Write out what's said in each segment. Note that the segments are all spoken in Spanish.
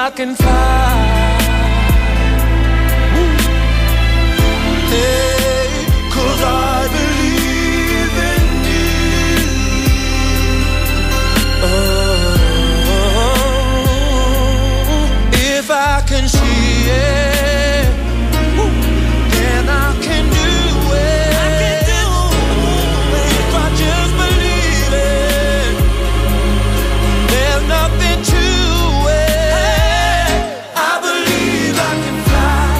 I can fly. Hey, 'cause I believe in you. Oh, if I can see it, then I can do it. If I just believe it, there's nothing to it. I believe I can fly.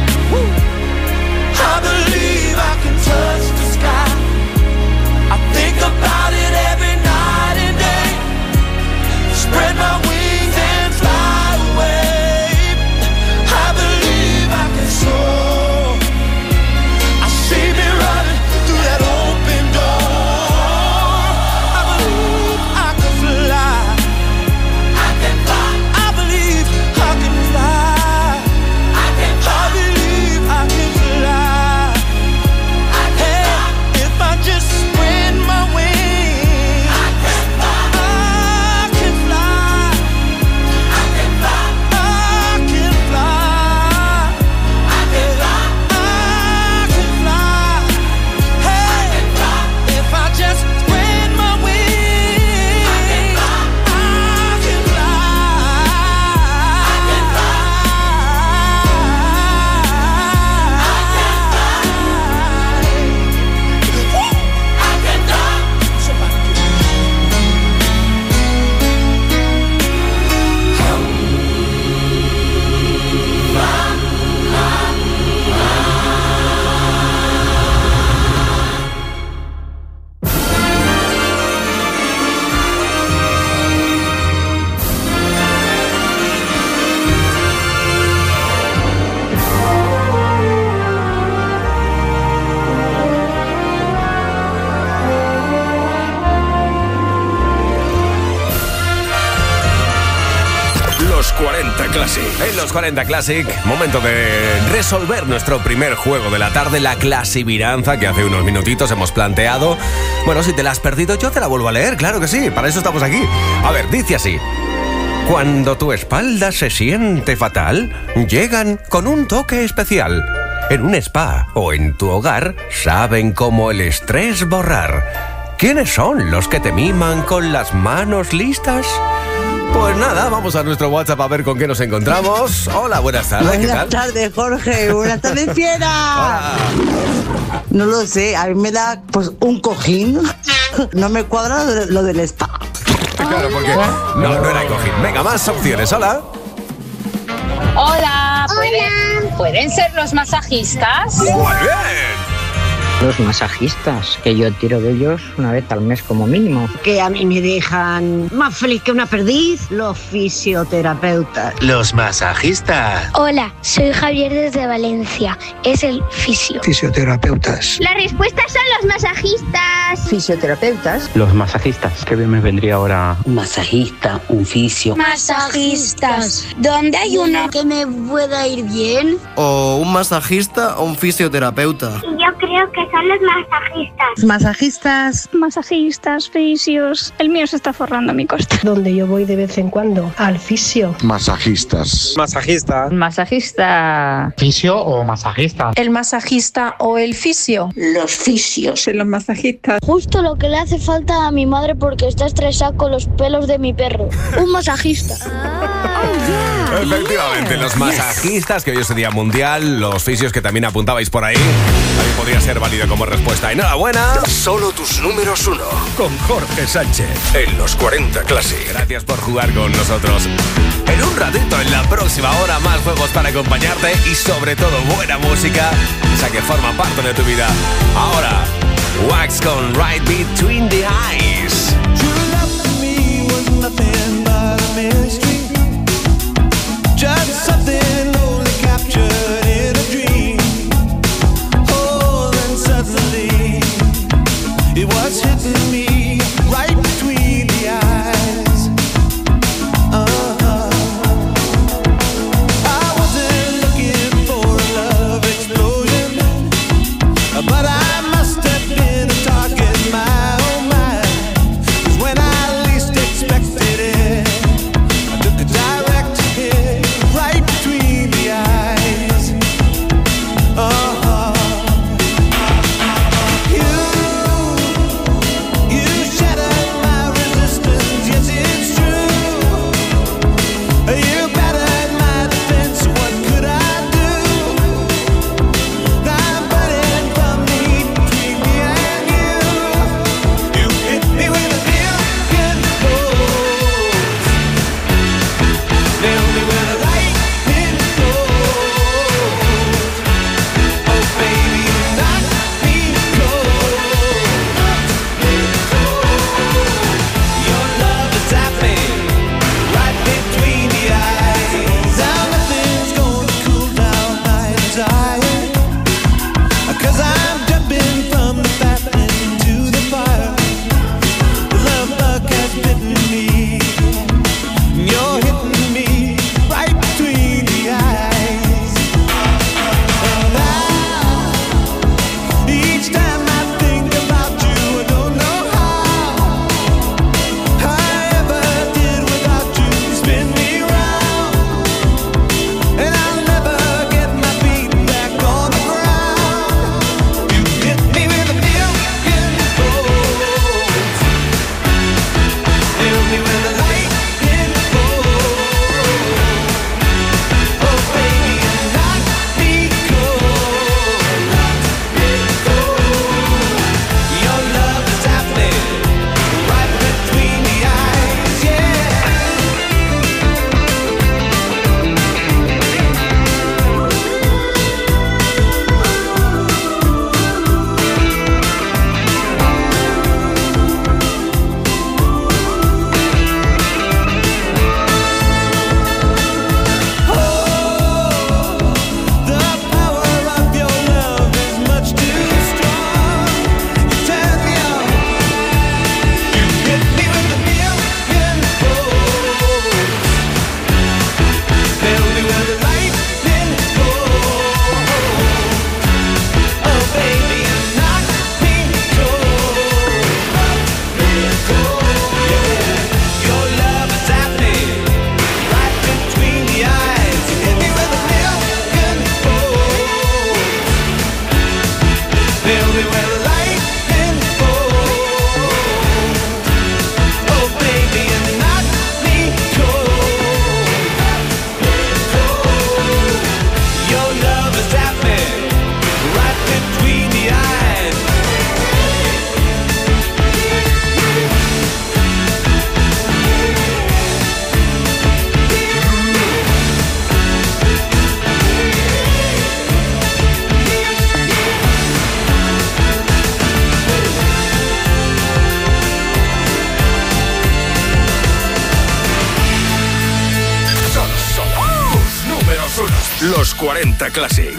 I believe I can touch the sky. I think about it every night and day. Spread my wings and fly away. I believe I can soar. I see me running through that open door. I believe I can fly. I can fly. I believe I can fly. I can fly. I believe I can fly. I can fly. If I just spread my wings, I can fly. I can fly. I can fly. I can fly. I can fly. I can fly. Hey, if I just spread my wings, I can fly. I can fly. I can Los 40 Classic. En los 40 Classic, momento de resolver nuestro primer juego de la tarde, la clasiviranza que hace unos minutitos hemos planteado. Bueno, si te la has perdido, yo te la vuelvo a leer, claro que sí, para eso estamos aquí. A ver, dice así: cuando tu espalda se siente fatal, llegan con un toque especial. En un spa o en tu hogar saben cómo el estrés borrar. ¿Quiénes son los que te miman con las manos listas? Pues nada, vamos a nuestro WhatsApp a ver con qué nos encontramos. Hola, buenas tardes, ¿qué tal? Buenas tardes, Jorge. Buenas tardes, fiera. Hola. No lo sé, a mí me da pues un cojín. No me cuadra lo del spa. Claro, porque no era el cojín. Venga, más opciones, hola. Hola, ¿pueden ser los masajistas? Muy bien. Los masajistas, que yo tiro de ellos una vez al mes como mínimo. Que a mí me dejan más feliz que una perdiz, los fisioterapeutas. Los masajistas. Hola, soy Javier desde Valencia. Es el fisio. Fisioterapeutas. La respuesta son los masajistas. Fisioterapeutas. Los masajistas. Qué bien me vendría ahora. Un masajista, un fisio. Masajistas. ¿Dónde hay uno que me pueda ir bien? O un masajista o un fisioterapeuta. Yo creo que son los masajistas. Masajistas. Masajistas, fisios. El mío se está forrando a mi costa. Donde yo voy de vez en cuando, al fisio. Masajistas. Masajista. Masajista. Fisio o masajista. ¿El masajista o el fisio? Los fisios. Los masajistas. Justo lo que le hace falta a mi madre porque está estresada con los pelos de mi perro. Un masajista. Efectivamente, los masajistas, que hoy es el Día Mundial, los fisios que también apuntabais por ahí, también podría ser válido como respuesta. Enhorabuena. Solo tus números uno. Con Jorge Sánchez. En los 40 Classic. Gracias por jugar con nosotros. En un ratito, en la próxima hora, más juegos para acompañarte y sobre todo buena música, esa que forma parte de tu vida. Ahora, Wax con Right Between the Eyes. Just something only captured in a dream. Oh, then suddenly it was hitting me right between the eyes. I wasn't looking for a love explosion, but I must have been a target, my oh my. 'Cause when I least expected it, I Los 40 Classic.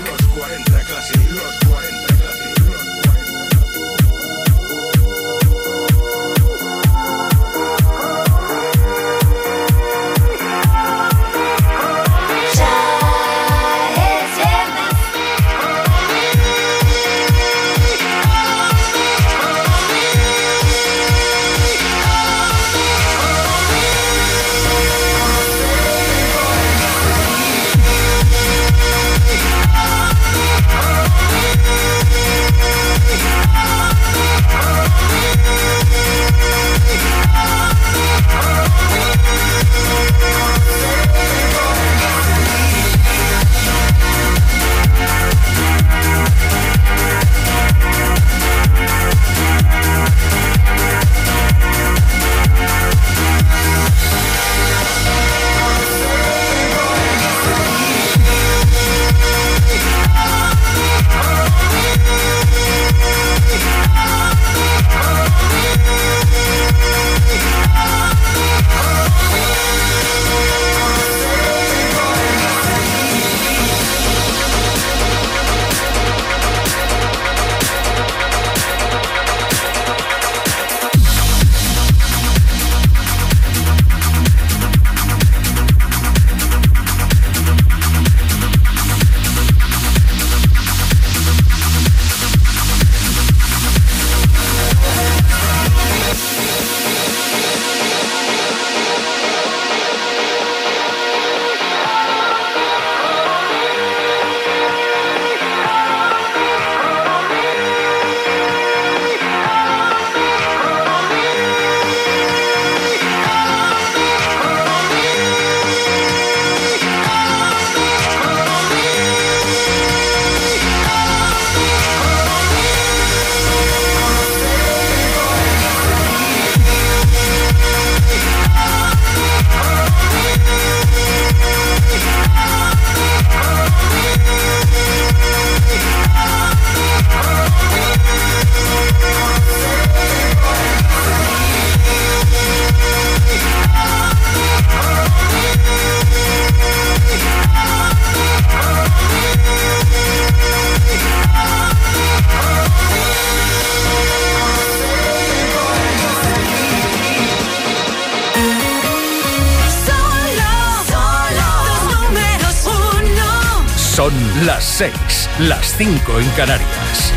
Son las 6, las 5 en Canarias.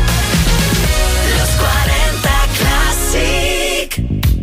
Los 40 Classic.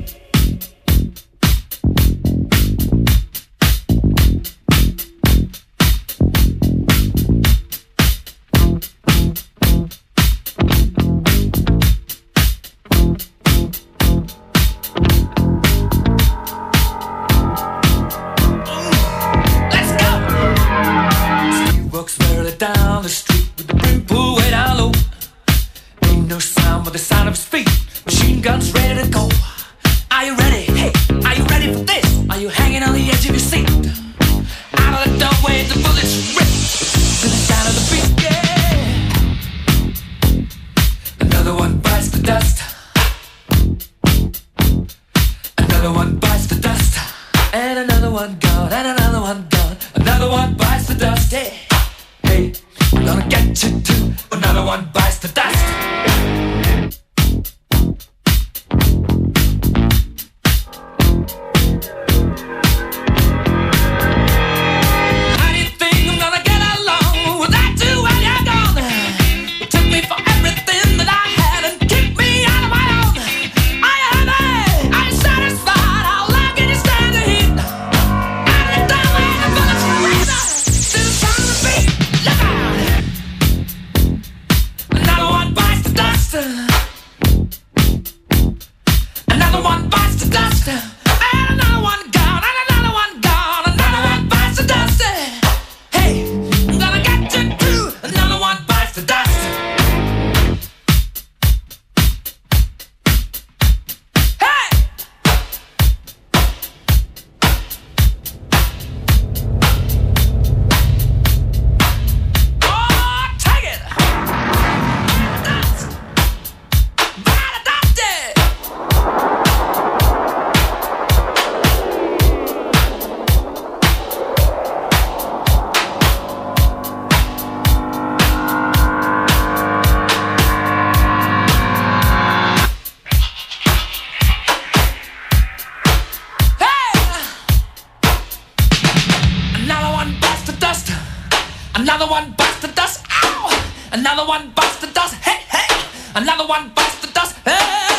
Down the street with the brim pulled way down low. Ain't no sound but the sound of his feet. Machine guns ready to go. Are you ready? Hey, are you ready for this? Are you hanging on the edge of your seat? Out of the doorway, the bullets rip to the sound of the beat. Yeah. Another one bites the dust. Another one bites the dust. And another one gone. And another one gone. Another one bites the dust. Yeah. Hey, I'm gonna get you too. Another one bites the dust. How do you think I'm gonna get along without you when you're gone? You took me for everything that I had and kicked me out of my own. Are you happy? Are you satisfied? How long can you stand the heat? Out of the doorway, the bullets razor to the sound of the beat. Look out! Another one bites Another one bites the dust. Ow! Another one bites the dust. Hey, hey! Another one bites the dust. Hey!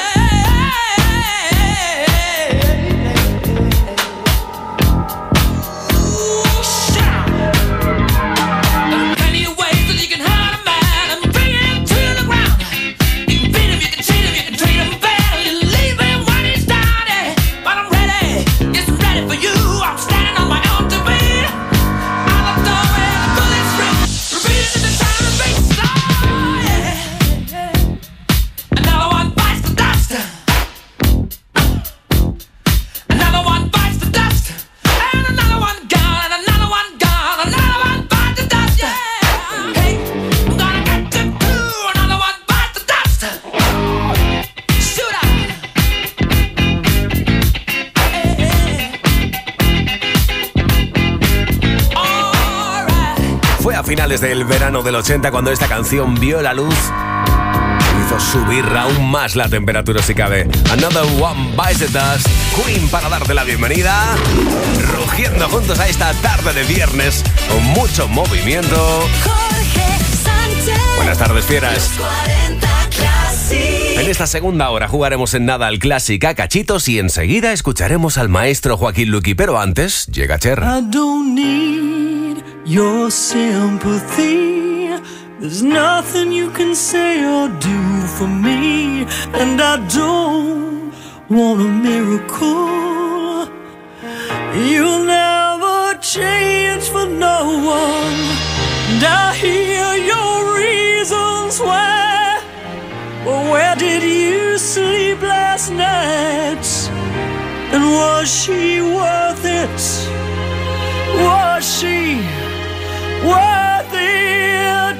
Finales del verano del 80 cuando esta canción vio la luz, hizo subir aún más la temperatura si cabe. Another One Bites the Dust, Queen, para darte la bienvenida, rugiendo juntos a esta tarde de viernes con mucho movimiento. Jorge Sánchez. Buenas tardes, fieras. En esta segunda hora jugaremos en nada al Classic a cachitos y enseguida escucharemos al maestro Joaquín Luqui, pero antes llega Cher. I don't need your sympathy. There's nothing you can say or do for me, and I don't want a miracle. You'll never change for no one, and I hear your reasons why. But where did you sleep last night? And was she worth it? Was she worth it?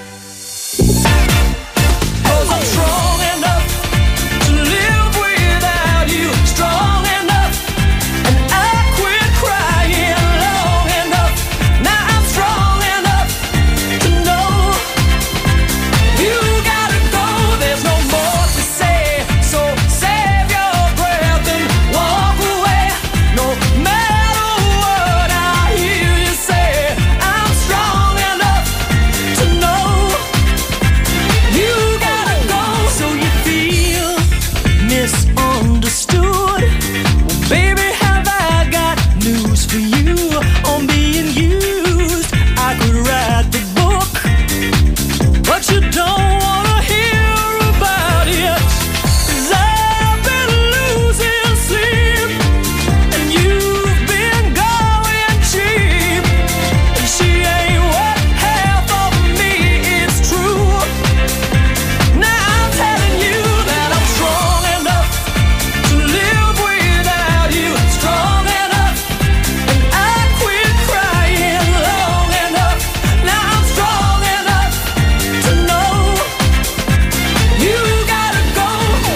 'Cause I'm strong enough to live without you, strong enough, and I quit crying long enough. Now I'm strong enough to know you gotta go, there's no more to say, so save your breath and walk away. No matter what I hear you say, I'm strong enough to know you gotta go. So you feel misunderstood? Well, baby, have I got news for you on being used? I could write the book, but you don't wanna hear about it. 'Cause I've been losing sleep, and you've been going cheap, and she ain't what half of me is true. Now I'm telling you that I'm strong enough to live without you, strong enough, and I quit crying long enough. Now I'm strong enough to know you gotta go.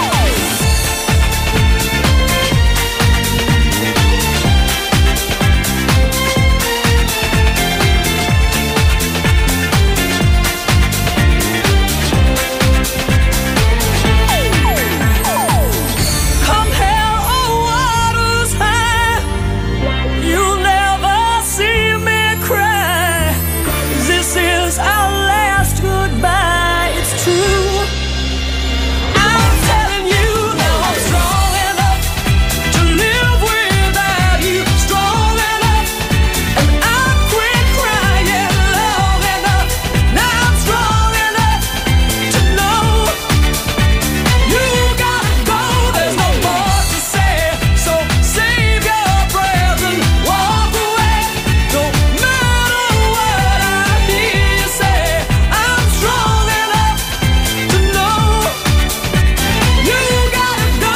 Come hell or waters high, you'll never see me cry. This is our last goodbye, it's true. I'm telling you now I'm strong enough to live without you, strong enough, and I quit crying long enough. Now I'm strong enough to know you gotta go, there's no more to say, so save your breath and walk away. No matter what I hear you say, I'm strong enough to know you gotta go.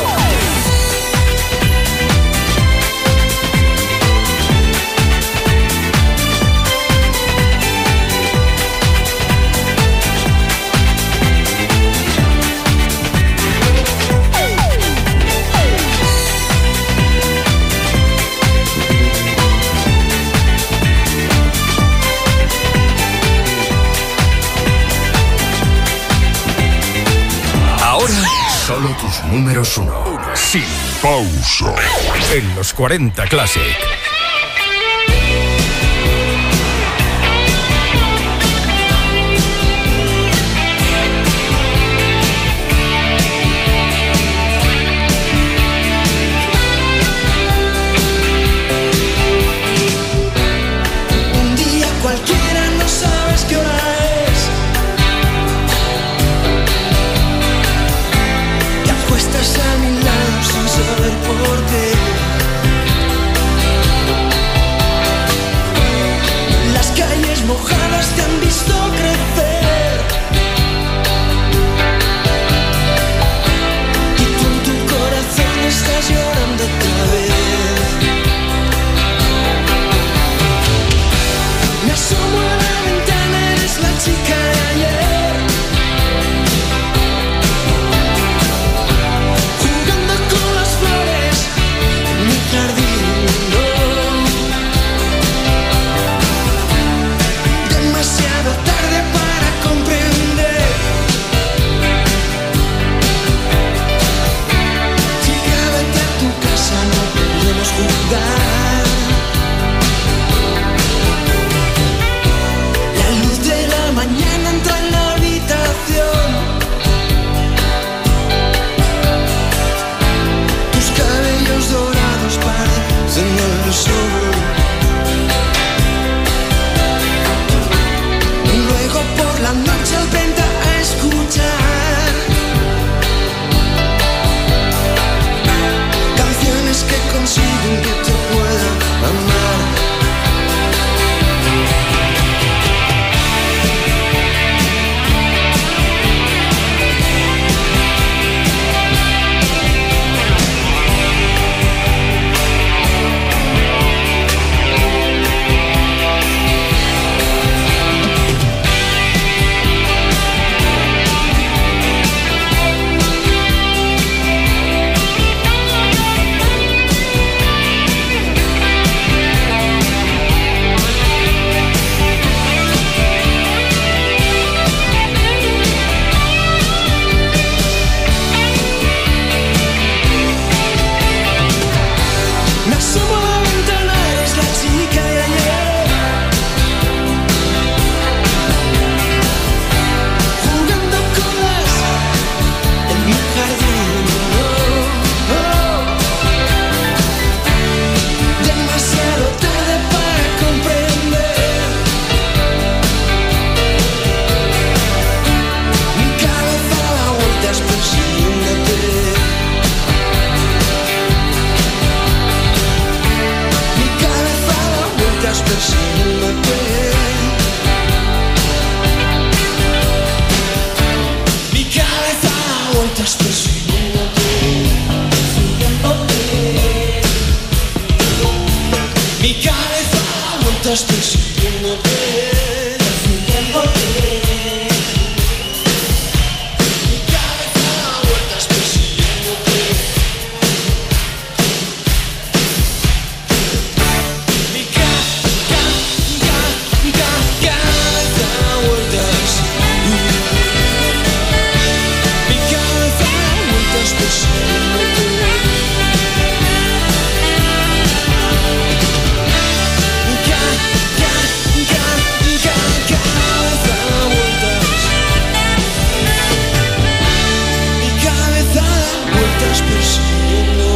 Ahora, solo tus números uno. Sin pausa. En los 40 Classic. cualquiera, no sabes qué hora es. Te acuestas a mi lado sin saber por qué. Las calles mojadas te han visto crecer. Y tú en tu corazón estás llorando otra vez. Me asomo a la ventana, eres la chica de ayer. Jugando con las flores en mi jardín, no. Demasiado tarde para comprender. Chica, vete a tu casa, no podemos jugar. La luz de la mañana entra en la habitación. Tus cabellos dorados parecen el sol. Luego por la noche al frente a escuchar canciones que consiguen que te pueda amar. Me asomo a la ventana, eres la chica de ayer. Jugando con las en mi jardín, oh, oh. Demasiado tarde para comprender. Mi cabeza da vueltas persiguiéndote. Mi cabeza da vueltas persiguiéndote. Mi cabeza da vueltas persiguiéndote. Mi cabeza da vueltas persiguiéndote. Mi cabeza da vueltas persiguiéndote. Mi cabeza da vueltas. Mi cabeza da vueltas persiguiéndote. Mi cabeza da vueltas. Mi cabeza da vueltas persiguiendo.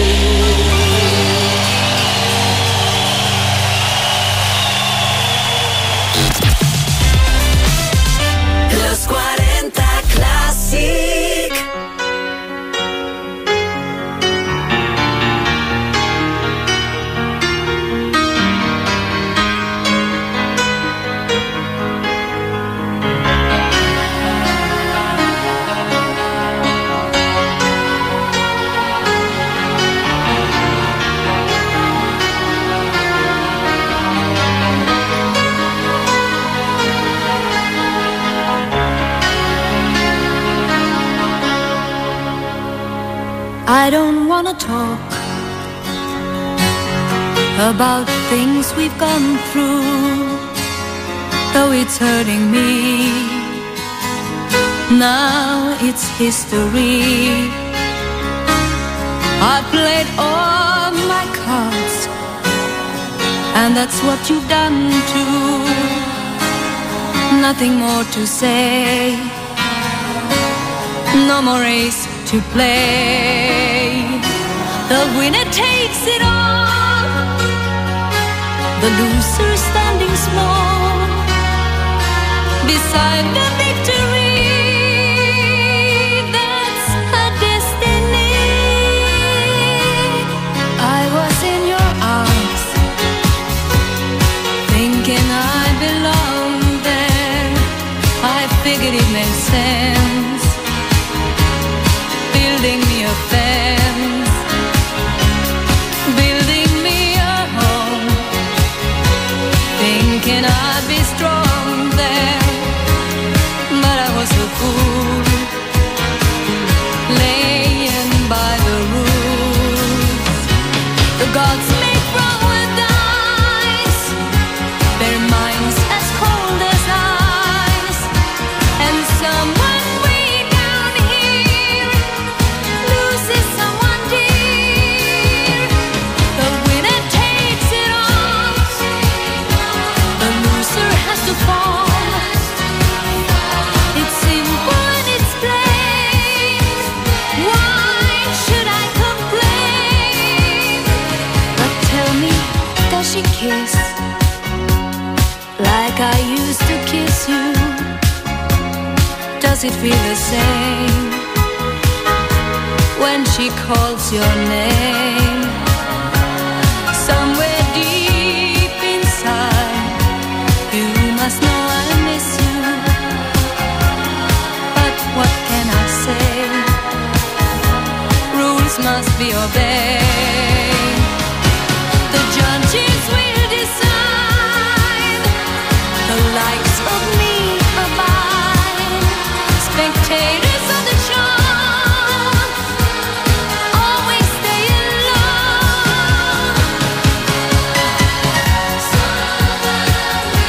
Los 40 Classic. I don't wanna talk about things we've gone through, though it's hurting me. Now it's history. I played all my cards, and that's what you've done too. Nothing more to say, no more race to play. The winner takes it all, the loser standing small. beside the victory. That's a destiny. I was in your arms, thinking I belonged there. I figured it made sense, building me a fence, building me a home, thinking I'd be strong there. But I was a fool, laying by the rules. The gods make wrong with dice, their minds as cold as ice. And someone way down here loses someone dear. The winner takes it all, the loser has to fall. It's simple and it's plain. Why should I complain? But tell me, does she kiss like I used to kiss you? Does it feel the same when she calls your name? Somewhere deep inside, you must know I miss you. But what can I say? Rules must be obeyed. The judges will decide, the likes of me abide. Spectators of the show always stay in love. Someone we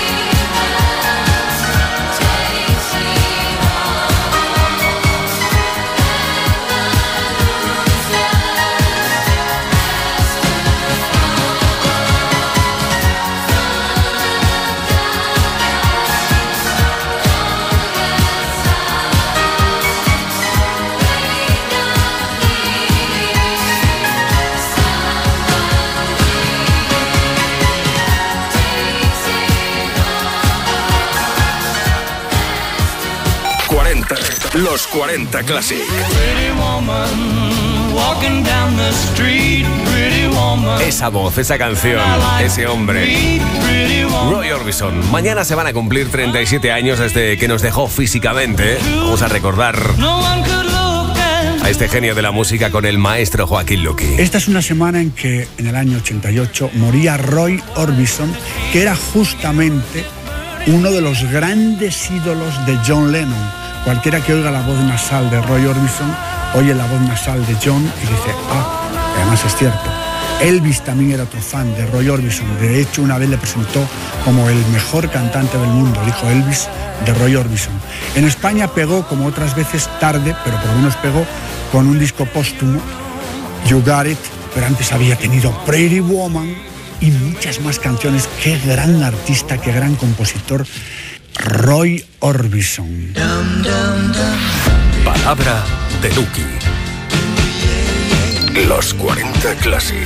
have takes it all, and the loser has to Los 40 Classic. Pretty woman, walking down the street, pretty woman. Esa voz, esa canción, ese hombre, Roy Orbison. Mañana se van a cumplir 37 años desde que nos dejó físicamente. Vamos a recordar a este genio de la música con el maestro Joaquín Luqui. Esta es una semana en que, en el año 88, moría Roy Orbison, que era justamente uno de los grandes ídolos de John Lennon. Cualquiera que oiga la voz nasal de Roy Orbison, oye la voz nasal de John y dice, además es cierto. Elvis también era otro fan de Roy Orbison. De hecho, una vez le presentó como el mejor cantante del mundo, dijo Elvis, de Roy Orbison. En España pegó, como otras veces, tarde, pero por lo menos pegó con un disco póstumo, You Got It, pero antes había tenido Pretty Woman y muchas más canciones. Qué gran artista, qué gran compositor, Roy Orbison. Palabra de Luqui. Los 40 Classic.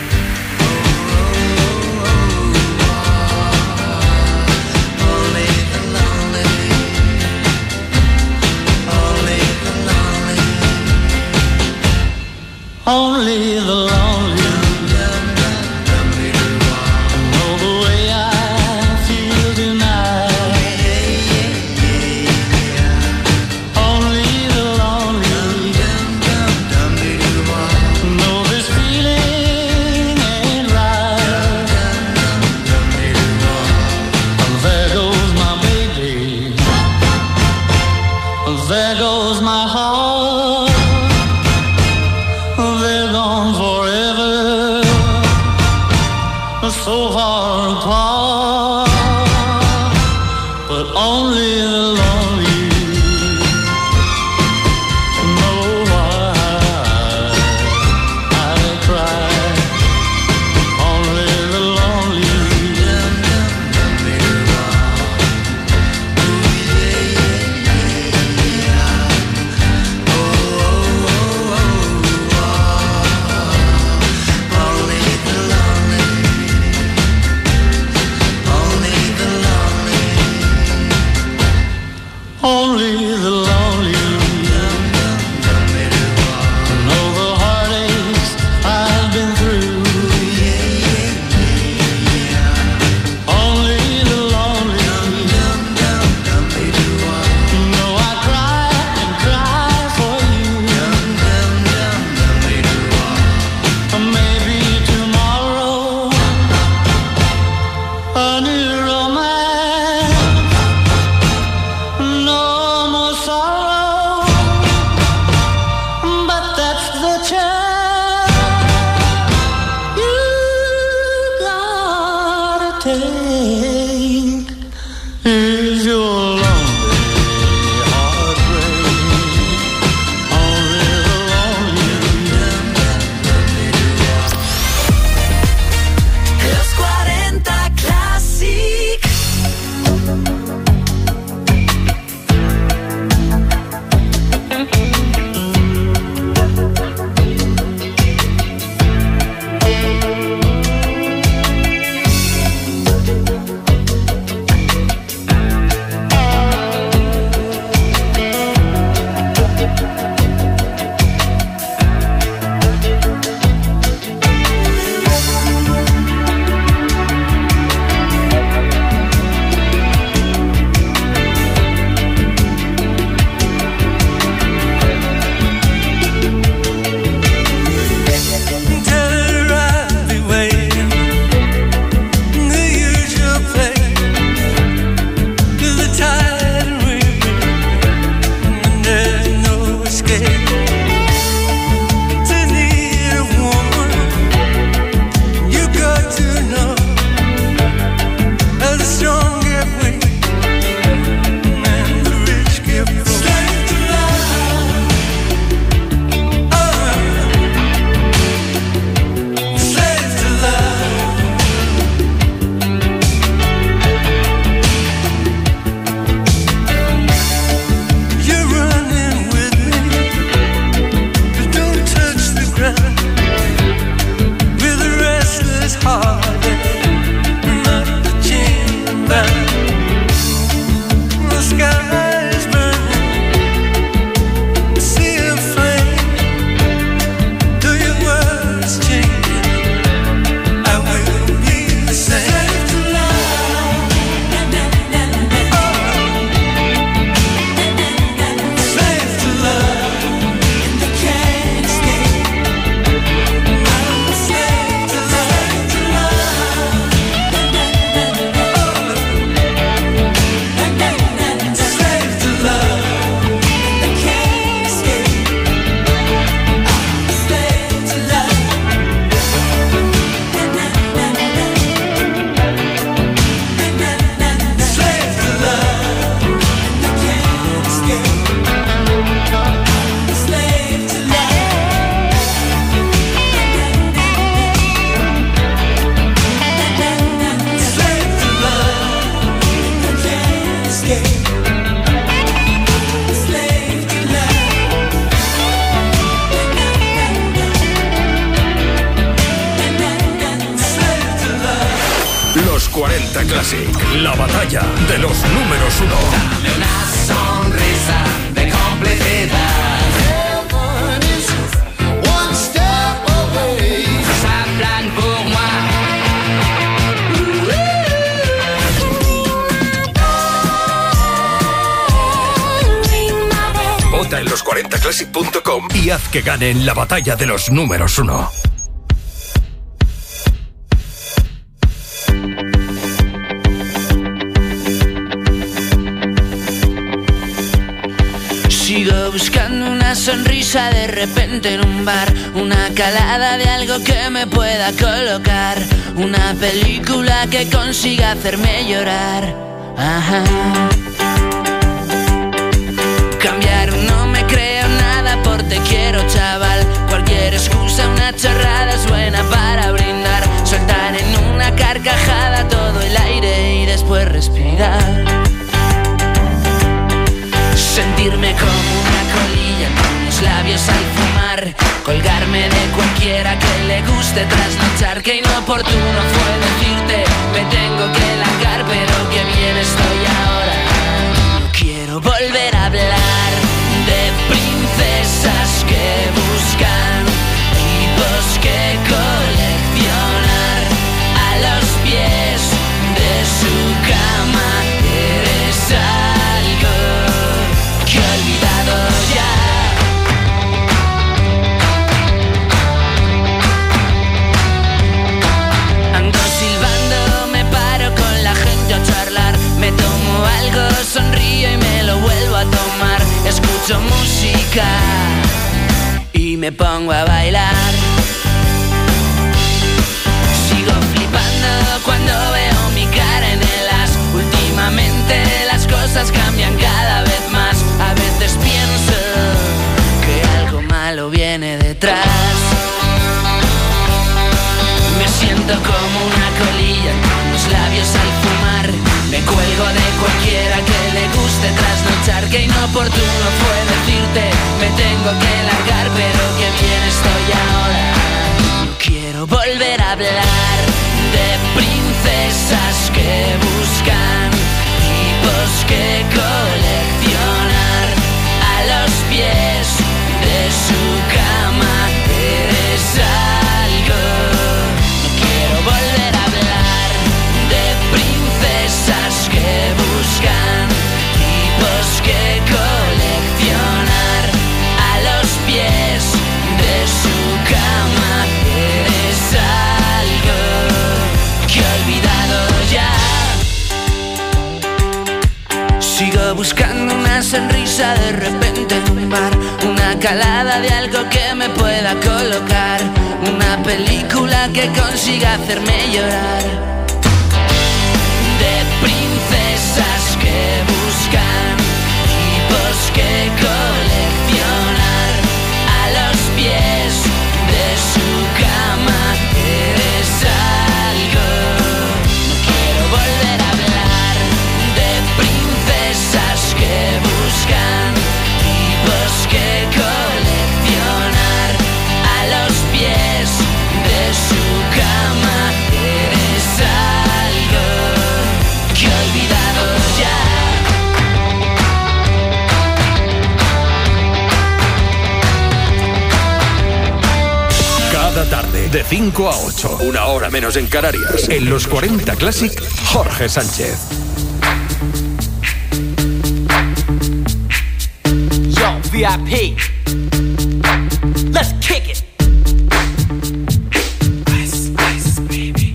Only the lonely know the way I feel tonight. Only the lonely know this feeling ain't right. There goes my baby, there goes my heart. They're gone forever, so far apart. But only the lonely know why I cry. Only the lonely. Only the lonely know the heartaches I've been through. Only the lonely know I cry and cry for you. Maybe tomorrow a new romance, no more sorrow, but that's the chance you gotta take. Is your lonely heartbreak only the lonely? Los 40 Classic. Tell her I'll be waiting, the usual place, till the tide and river, and there's no escape. To need a woman, you got to know how the strong get weak and the rich get poor. Slave to love, slave to love. You're running with me, but don't touch the ground. With a restless heart, not the chain bound. The sky is burning, sea of flame. Though your words change, I will be the same. Slave to love, slave to love, and I can't escape. I'm a slave to love, slave to love, and I can't escape. I'm a slave to love. Slave to love, and I can't escape. Slave to love. Slave to love, and I can't escape. Slave to Slave to love. Los 40 Classic, la batalla de los números 1. Dame una sonrisa de complicidad. Heaven is one step away. Ça plane pour moi. Vota en los40classic.com y haz que ganen la batalla de los números 1. Sigo buscando una sonrisa de repente en un bar, una calada de algo que me pueda colocar, una película que consiga hacerme llorar. Ajá. Cambiar, no me creo nada por te quiero, chaval. Cualquier excusa, una chorrada es buena para brindar. Soltar en una carcajada todo el aire y después respirar. Sentirme como una colilla con los labios al fumar. Colgarme de cualquiera que le guste trasnochar. Que inoportuno fue decirte me tengo que largar, pero que bien estoy ahora. No quiero volver a me pongo a bailar. Sigo flipando cuando veo mi cara en el as. Últimamente las cosas cambian cada vez más. A veces pienso que algo malo viene detrás. Me siento como una colilla con los labios al fumar. Me cuelgo de cualquiera que le guste trasnochar. Qué inoportuno fue decirte me tengo que largar, pero qué bien estoy ahora. Quiero volver a hablar de princesas que buscan tipos que coleccionar a los pies de su cama. Eres algo. No quiero volver a hablar de princesas que buscan tipos que coleccionar a los pies de su cama. Eres algo que he olvidado ya. Sigo buscando una sonrisa de repente en un bar, una calada de algo que me pueda colocar, una película que consiga hacerme llorar. De princesas que buscan tipos que coleccionar a los pies de su cama. Eres algo. No quiero volver a hablar de princesas que buscan tipos que coleccionar a los pies de su cama. Eres algo que he olvidado ya. Cada tarde, de 5 a 8, una hora menos en Canarias, en los 40 Classic, Jorge Sánchez. Yo, VIP, let's kick it. Ice, ice, baby.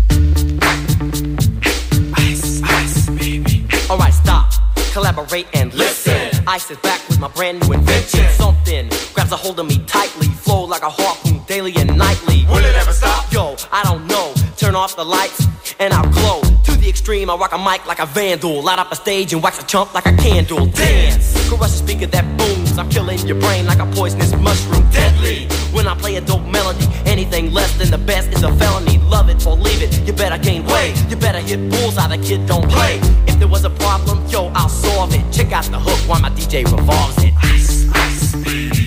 Ice, ice, baby. Alright, stop, collaborate and listen. Ice is back with my brand new invention. Something grabs a hold of me tightly, flow like a harpoon daily and nightly. Will it ever stop? Yo, I don't know. Turn off the lights and I'll glow. To the extreme, I rock a mic like a vandal. Light up a stage and wax a chump like a candle. Dance, crush a speaker that booms. I'm killing your brain like a poisonous mushroom. Deadly, when I play a dope melody. Anything less than the best is a felony. Love it or leave it, you better gain weight. You better hit bullseye, the kid don't play. If there was a problem, yo, I'll solve it. Check out the hook while my DJ revolves it. Ice, ice, baby.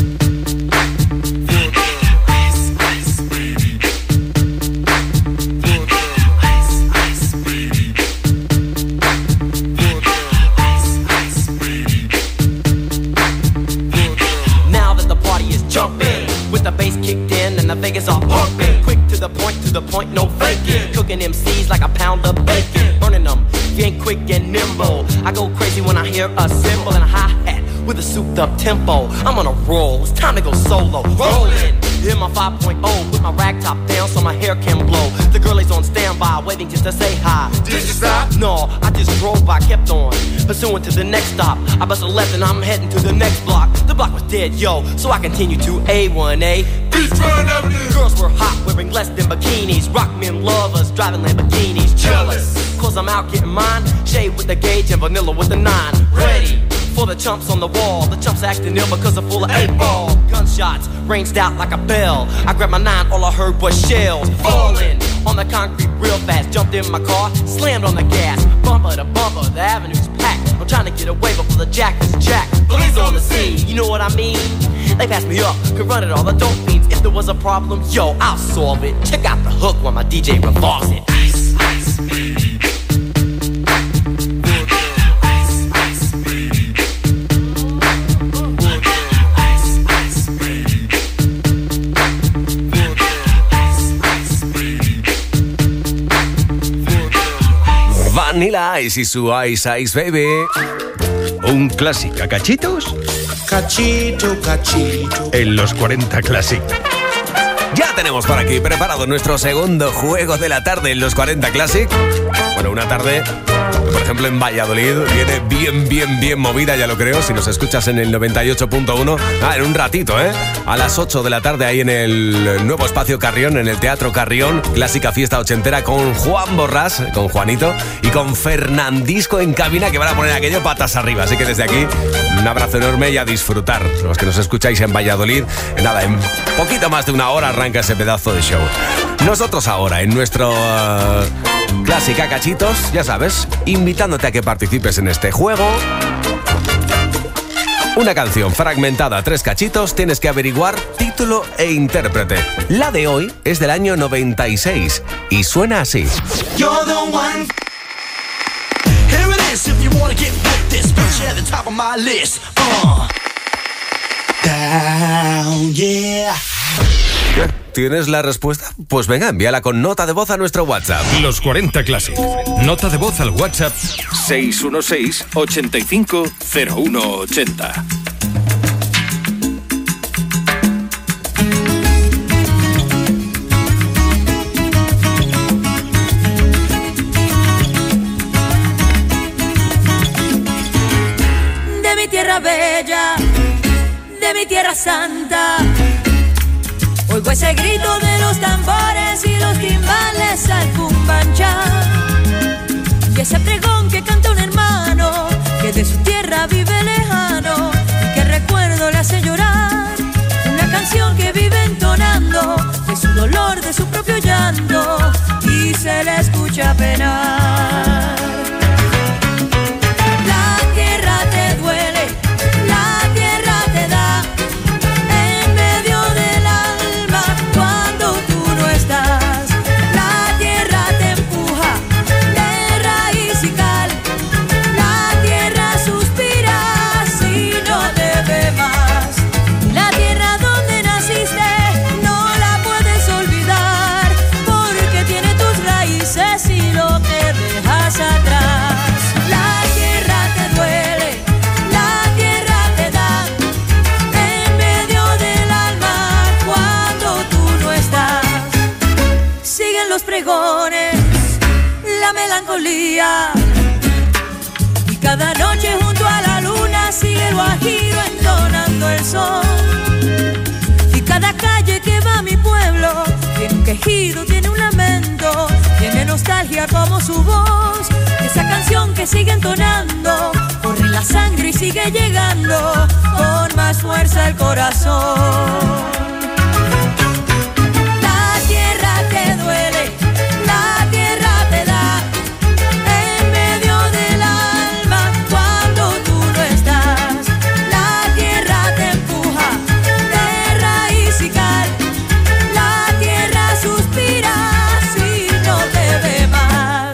The Vegas all pumping, quick to the point, no faking. Cooking MCs like a pound of bacon, burning them. If you ain't quick and nimble, I go crazy when I hear a cymbal and a hi-hat with a souped-up tempo. I'm on a roll, it's time to go solo. Rolling, hit my 5.0, put my rag top down so my hair can blow. The girl is on standby, waiting just to say hi. Did you stop? No, I just drove by, kept on pursuing to the next stop. I bust a left and I'm heading to the next block. The block was dead, yo, so I continue to A1A. Girls were hot, wearing less than bikinis. Rock men lovers, driving Lamborghinis. Jealous, cause I'm out getting mine. Shade with the gauge and vanilla with the 9. Ready for the chumps on the wall. The chumps acting ill because they're full of 8-ball. Gunshots ranged out like a bell. I grabbed my 9, all I heard was shells falling on the concrete real fast. Jumped in my car, slammed on the gas. Bumper to bumper, the avenue's packed. I'm trying to get away before the jack is jacked. Police on the scene, you know what I mean? They passed me up, could run it all, the dope fiends. If there was a problem, yo, I'll solve it. Check out the hook while my DJ revolves it. Ice, ice, baby. Ice, ice, baby. Ice, ice, baby. Ice, ice, baby. Vanilla Ice y su Ice Ice Baby. Un clásico a cachitos. Cachito, cachito. En los 40 Classic. Ya tenemos por aquí preparado nuestro segundo juego de la tarde en los 40 Classic. Bueno, una tarde Por ejemplo, en Valladolid viene bien movida, ya lo creo, si nos escuchas en el 98.1. En un ratito, a las 8 de la tarde ahí en el nuevo espacio Carrión, en el Teatro Carrión, clásica fiesta ochentera con Juan Borrás, con Juanito y con Fernandisco en cabina, que van a poner aquello patas arriba. Así que desde aquí, un abrazo enorme y a disfrutar. Los que nos escucháis en Valladolid, nada, en poquito más de una hora arranca ese pedazo de show. Nosotros ahora, en nuestro Clásica Cachitos, ya sabes, invitándote a que participes en este juego. Una canción fragmentada a 3 cachitos, tienes que averiguar título e intérprete. La de hoy es del año 96 y suena así. You're the one. Here it is, if you wanna get with this, put you at the top of my list. Down, yeah. ¿Tienes la respuesta? Pues venga, envíala con nota de voz a nuestro WhatsApp. Los 40 Classic. Nota de voz al WhatsApp 616-850180. De mi tierra bella, de mi tierra santa, oigo ese grito de los tambores y los timbales al cumbanchá. Y ese pregón que canta un hermano que de su tierra vive lejano y que recuerdo le hace llorar. Una canción que vive entonando de su dolor, de su propio llanto y se le escucha penar. La tierra te duele, la tierra te da en medio del alma cuando tú no estás. La tierra te empuja de raíz y cal. La tierra suspira si no te ve más. La tierra donde naciste no la puedes olvidar porque tiene tus raíces y lo que dejas atrás. La tierra te duele, la tierra te da en medio del alma cuando tú no estás. Siguen los pregones, la melancolía y cada noche junto a la luna sigue el guajiro entonando el sol. Y cada calle que va a mi pueblo tiene un quejido, tiene un lamento, tiene nostalgia como su voz. Esa canción que sigue entonando corre en la sangre y sigue llegando con más fuerza al corazón. La tierra te duele, la tierra te da en medio del alma cuando tú no estás. La tierra te empuja de raíz y cal. La tierra suspira si no te ve más.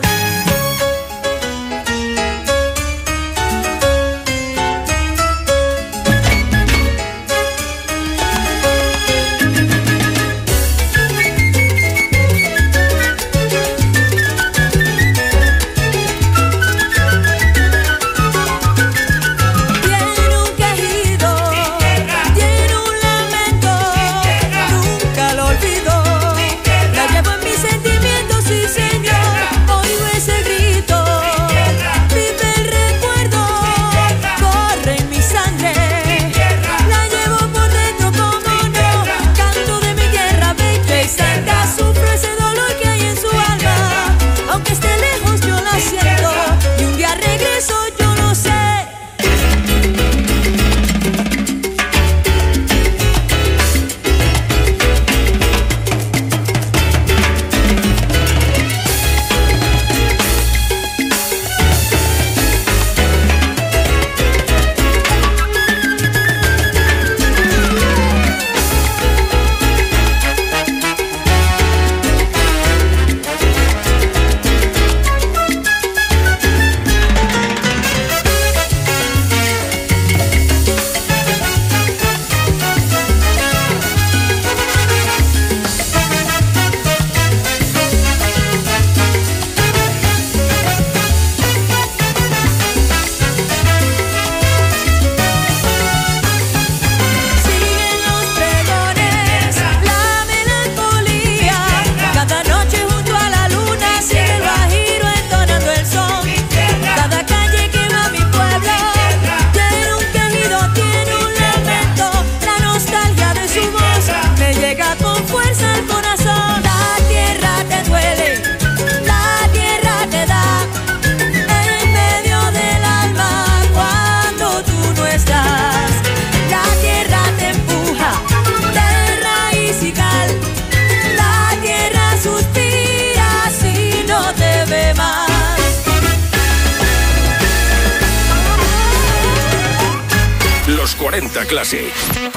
40 Classic.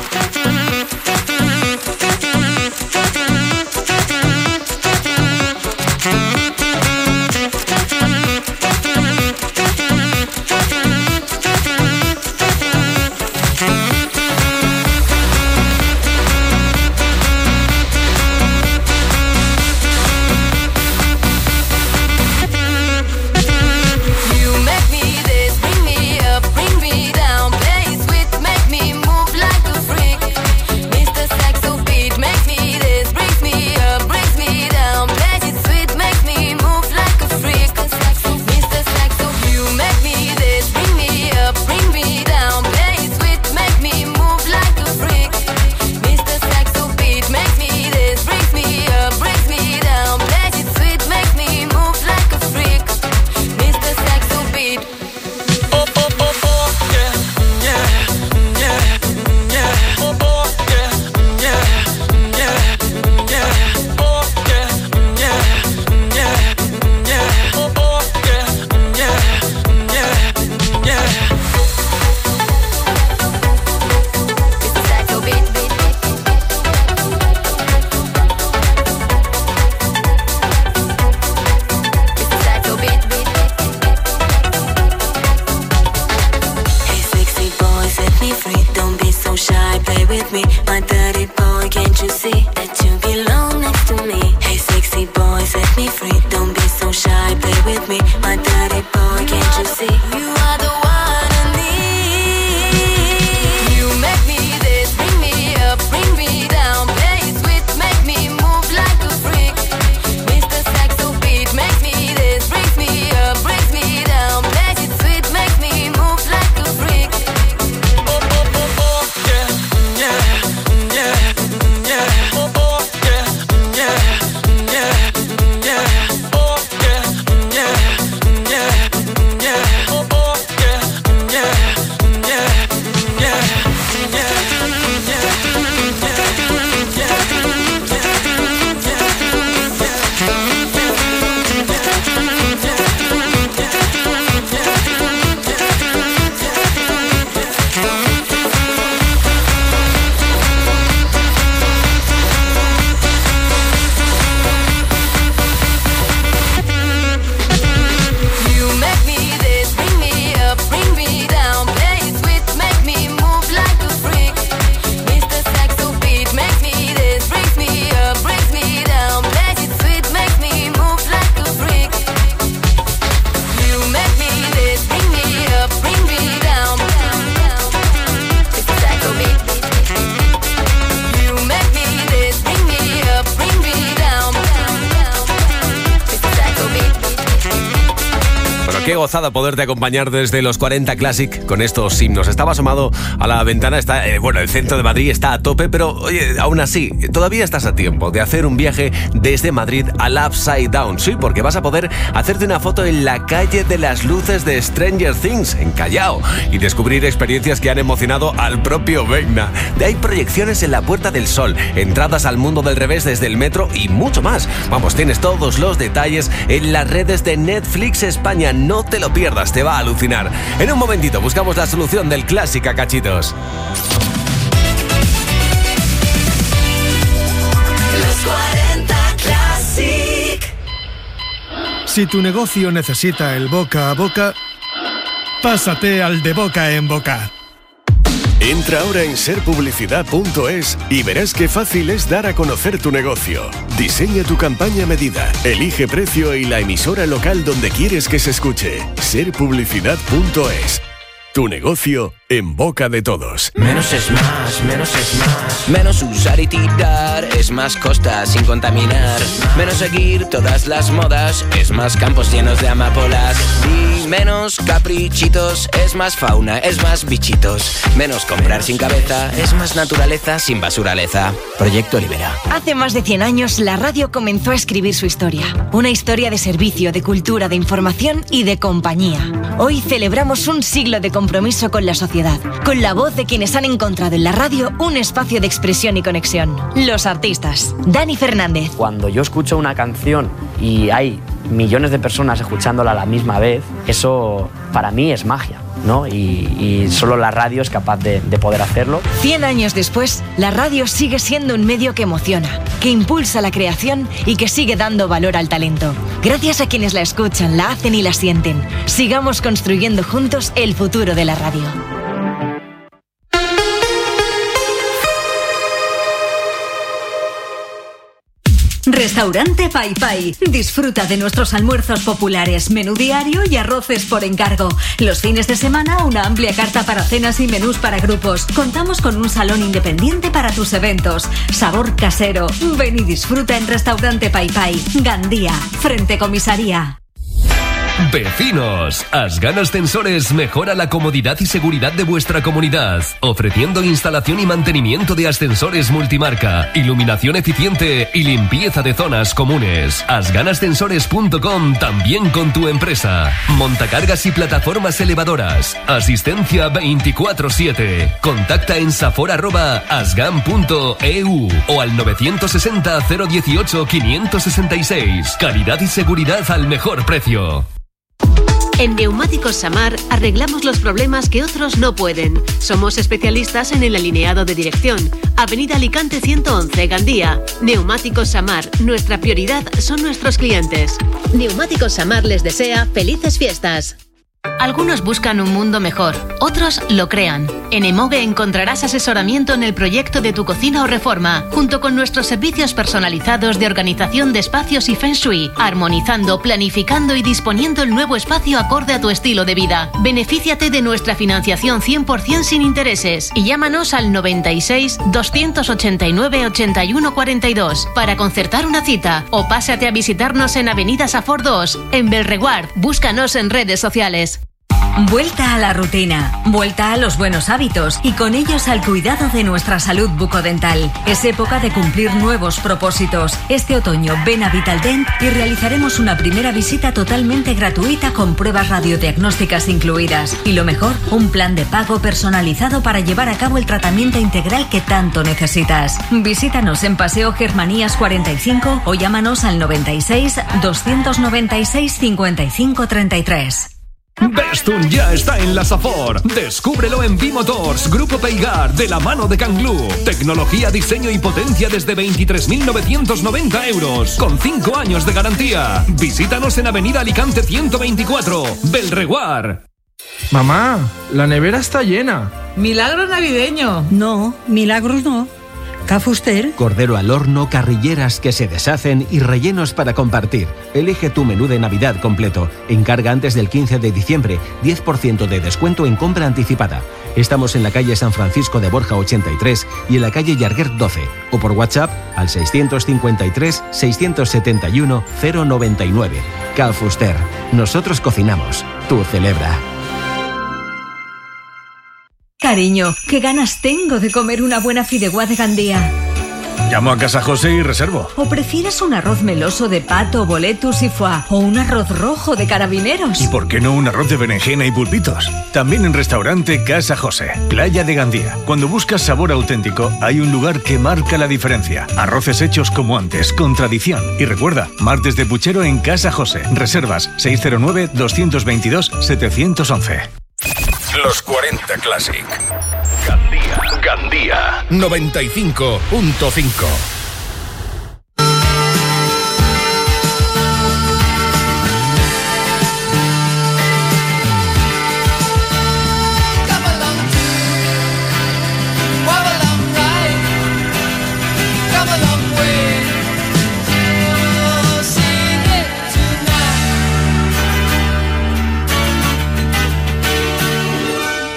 Qué gozada poderte acompañar desde los 40 Classic con estos himnos. Estaba asomado a la ventana, el centro de Madrid está a tope, pero oye, aún así, todavía estás a tiempo de hacer un viaje desde Madrid al Upside Down. Sí, porque vas a poder hacerte una foto en la calle de las luces de Stranger Things, en Callao, y descubrir experiencias que han emocionado al propio Vecna. Hay proyecciones en la Puerta del Sol, entradas al mundo del revés desde el metro y mucho más. Vamos, tienes todos los detalles en las redes de Netflix España. No te lo pierdas, te va a alucinar. En un momentito buscamos la solución del Clásica Cachitos. Los 40 Classic. Si tu negocio necesita el boca a boca, pásate al de boca en boca. Entra ahora en serpublicidad.es y verás qué fácil es dar a conocer tu negocio. Diseña tu campaña a medida, elige precio y la emisora local donde quieres que se escuche. serpublicidad.es. Tu negocio en boca de todos. Menos es más, menos es más. Menos usar y tirar, es más costa sin contaminar. Menos seguir todas las modas, es más campos llenos de amapolas. Y menos caprichitos, es más fauna, es más bichitos. Menos comprar sin cabeza, es más naturaleza sin basuraleza. Proyecto Libera. Hace más de 100 años la radio comenzó a escribir su historia. Una historia de servicio, de cultura, de información y de compañía. Hoy celebramos un siglo de compromiso con la sociedad, con la voz de quienes han encontrado en la radio un espacio de expresión y conexión. Los artistas. Dani Fernández. Cuando yo escucho una canción y hay millones de personas escuchándola a la misma vez, eso para mí es magia, ¿no? Y solo la radio es capaz de poder hacerlo. 100 años después, la radio sigue siendo un medio que emociona, que impulsa la creación y que sigue dando valor al talento. Gracias a quienes la escuchan, la hacen y la sienten. Sigamos construyendo juntos el futuro de la radio. Restaurante Pai Pai. Disfruta de nuestros almuerzos populares, menú diario y arroces por encargo. Los fines de semana, una amplia carta para cenas y menús para grupos. Contamos con un salón independiente para tus eventos. Sabor casero. Ven y disfruta en Restaurante Pai Pai. Gandía, frente comisaría. Vecinos, Asgan Ascensores mejora la comodidad y seguridad de vuestra comunidad, ofreciendo instalación y mantenimiento de ascensores multimarca, iluminación eficiente y limpieza de zonas comunes. Asganascensores.com, también con tu empresa. Montacargas y plataformas elevadoras. Asistencia 24/7. Contacta en safor@asgan.eu o al 960 018 566. Calidad y seguridad al mejor precio. En Neumáticos Samar arreglamos los problemas que otros no pueden. Somos especialistas en el alineado de dirección. Avenida Alicante 111, Gandía. Neumáticos Samar, nuestra prioridad son nuestros clientes. Neumáticos Samar les desea felices fiestas. Algunos buscan un mundo mejor, otros lo crean. En Emoge encontrarás asesoramiento en el proyecto de tu cocina o reforma, junto con nuestros servicios personalizados de organización de espacios y Feng Shui, armonizando, planificando y disponiendo el nuevo espacio acorde a tu estilo de vida. Benefíciate de nuestra financiación 100% sin intereses y llámanos al 96 289 81 42 para concertar una cita o pásate a visitarnos en Avenida Safor 2, en Belreguard. Búscanos en redes sociales. Vuelta a la rutina, vuelta a los buenos hábitos y con ellos al cuidado de nuestra salud bucodental. Es época de cumplir nuevos propósitos. Este otoño ven a Vitaldent y realizaremos una primera visita totalmente gratuita con pruebas radiodiagnósticas incluidas. Y lo mejor, un plan de pago personalizado para llevar a cabo el tratamiento integral que tanto necesitas. Visítanos en Paseo Germanías 45 o llámanos al 96 296 55 33. Bestun ya está en la Safor. Descúbrelo en Bimotors, Grupo Peigar, de la mano de Canglú. Tecnología, diseño y potencia desde 23.990 euros, con 5 años de garantía. Visítanos en Avenida Alicante 124, Belreguard. Mamá, la nevera está llena. ¿Milagro navideño? No, milagros no. ¿Ca Fuster? Cordero al horno, carrilleras que se deshacen y rellenos para compartir. Elige tu menú de Navidad completo. Encarga antes del 15 de diciembre. 10% de descuento en compra anticipada. Estamos en la calle San Francisco de Borja 83 y en la calle Llarguer 12. O por WhatsApp al 653 671 099. Ca Fuster. Nosotros cocinamos. Tú celebra. Cariño, qué ganas tengo de comer una buena fideuá de Gandía. Llamo a Casa José y reservo. ¿O prefieres un arroz meloso de pato, boletus y foie? ¿O un arroz rojo de carabineros? ¿Y por qué no un arroz de berenjena y pulpitos? También en restaurante Casa José, Playa de Gandía. Cuando buscas sabor auténtico, hay un lugar que marca la diferencia. Arroces hechos como antes, con tradición. Y recuerda, martes de puchero en Casa José. Reservas 609-222-711. Los 40 Classic. Gandía 95.5.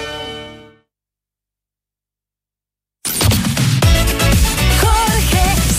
Jorge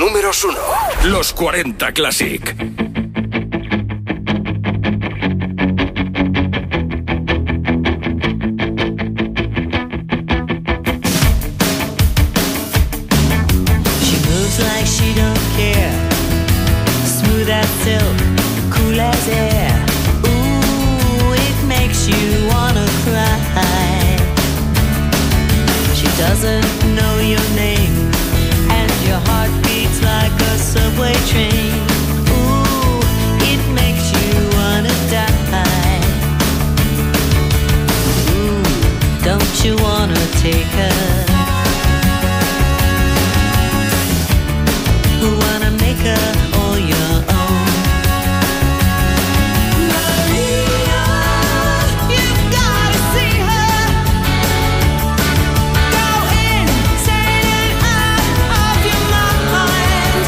números 1. Los 40 Classic. She moves like she don't care. Smooth as silk, cool as air. Ooh, it makes you wanna cry. She doesn't know your name, and your heart beats like a subway train. Ooh, it makes you wanna die. Ooh, don't you wanna take her? Wanna make her all your own. Maria, you've gotta see her. Go insane and out of your mind.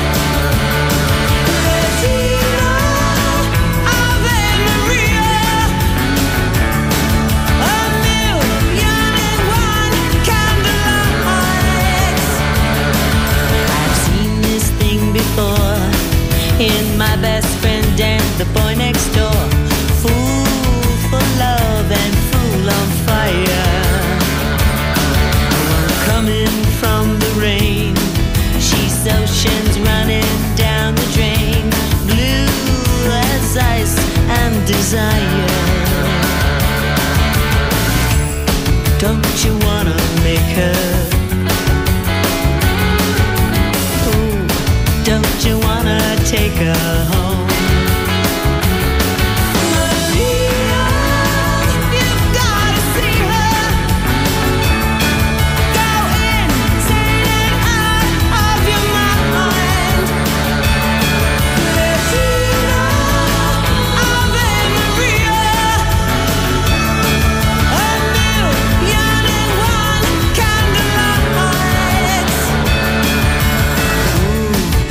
Regina, Ave Maria. A million and one candlelights. I've seen this thing before in my best friend and the boy next door. Fool for love and fool on fire. One coming from the rain. She's oceans running down the drain. Blue as ice and desire. Don't you wanna make her? Don't you wanna take her home?